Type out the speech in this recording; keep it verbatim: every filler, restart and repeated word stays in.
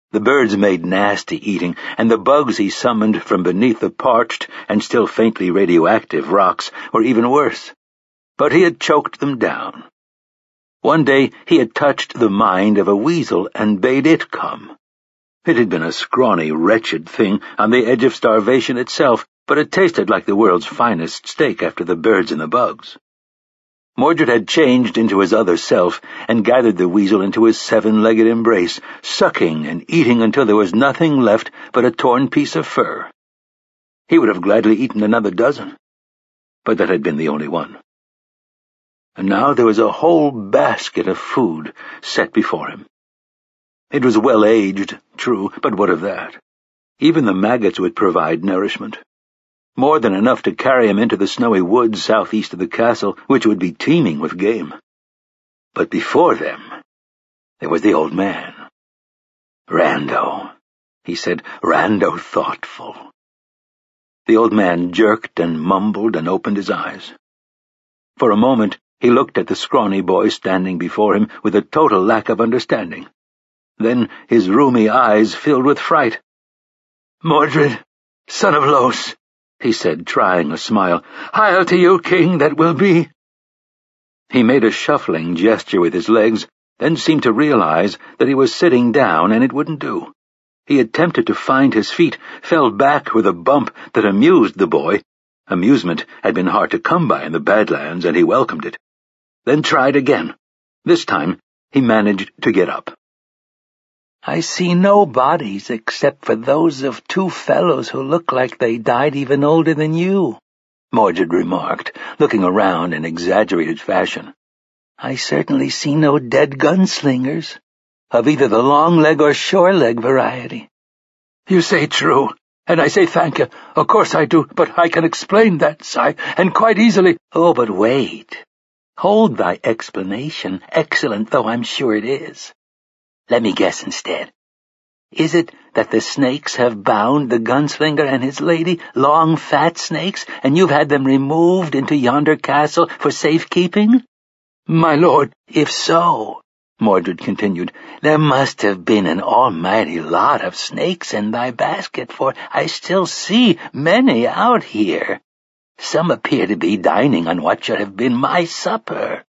The birds made nasty eating, and the bugs he summoned from beneath the parched and still faintly radioactive rocks were even worse. But he had choked them down. One day he had touched the mind of a weasel and bade it come. It had been a scrawny, wretched thing on the edge of starvation itself, but it tasted like the world's finest steak after the birds and the bugs. Mordred had changed into his other self and gathered the weasel into his seven-legged embrace, sucking and eating until there was nothing left but a torn piece of fur. He would have gladly eaten another dozen, but that had been the only one. And now there was a whole basket of food set before him. It was well-aged, true, but what of that? Even the maggots would provide nourishment. More than enough to carry him into the snowy woods southeast of the castle, which would be teeming with game. But before them, there was the old man. Rando, he said, Rando thoughtful. The old man jerked and mumbled and opened his eyes. For a moment, he looked at the scrawny boy standing before him with a total lack of understanding. Then his rheumy eyes filled with fright. "Mordred, son of Los," he said, trying a smile, "Hail to you, king that will be." He made a shuffling gesture with his legs, then seemed to realize that he was sitting down and it wouldn't do. He attempted to find his feet, fell back with a bump that amused the boy. Amusement had been hard to come by in the Badlands, and he welcomed it. Then tried again. This time he managed to get up. "I see no bodies except for those of two fellows who look like they died even older than you," Mordred remarked, looking around in exaggerated fashion. "I certainly see no dead gunslingers, of either the long-leg or shore-leg variety." "You say true, and I say thank you. Of course I do, but I can explain that, Si, and quite easily." "Oh, but wait. Hold thy explanation, excellent though I'm sure it is. Let me guess instead. Is it that the snakes have bound the gunslinger and his lady, long fat snakes, and you've had them removed into yonder castle for safekeeping?" "My lord, if so," Mordred continued, "there must have been an almighty lot of snakes in thy basket, for I still see many out here. Some appear to be dining on what should have been my supper."